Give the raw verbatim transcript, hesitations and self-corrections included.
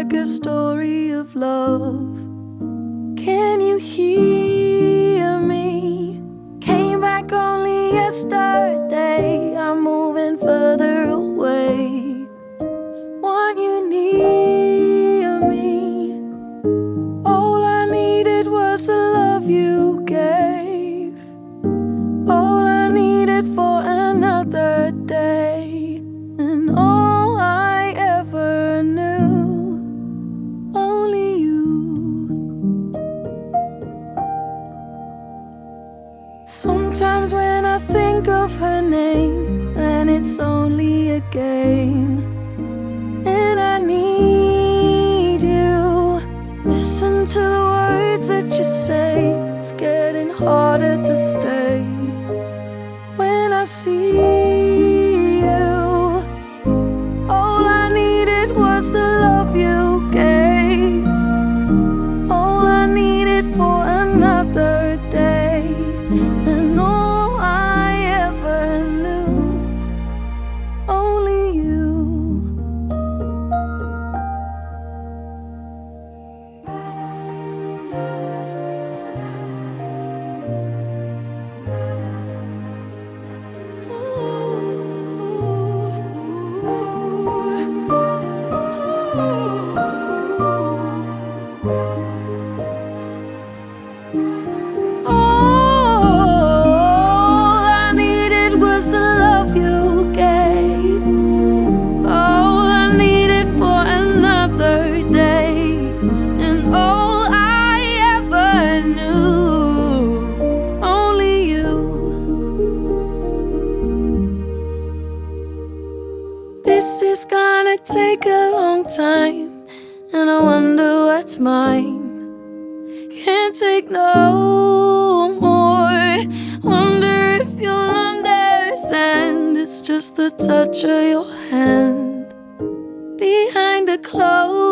like a story of love. Can you hear me? Came back only yesterday. I'm moving further away. Want you near me. All I needed was the love you gave. All I needed for another day. And all I ever knew, only you. Sometimes when I think of her name, then it's only a game. And I need you. Listen to the words that you say. It's getting harder to stay. When I see you, all I needed was the love you gave. All I needed for another day. And all I ever knew, only you. This is gonna take a long time, and I wonder what's mine. Can't take no more. Wonder if you'll understand. It's just the touch of your hand behind a closed